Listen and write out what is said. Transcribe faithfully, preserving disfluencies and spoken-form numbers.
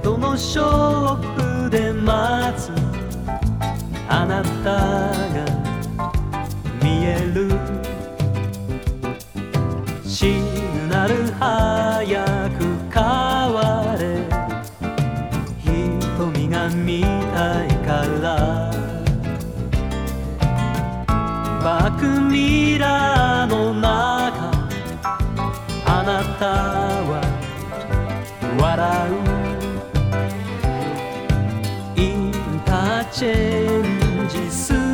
どのショップで待つあなたが見える。シグナル早く変われ、瞳が見たいから。バックミラーの中、あなたは笑う。インターチェンジする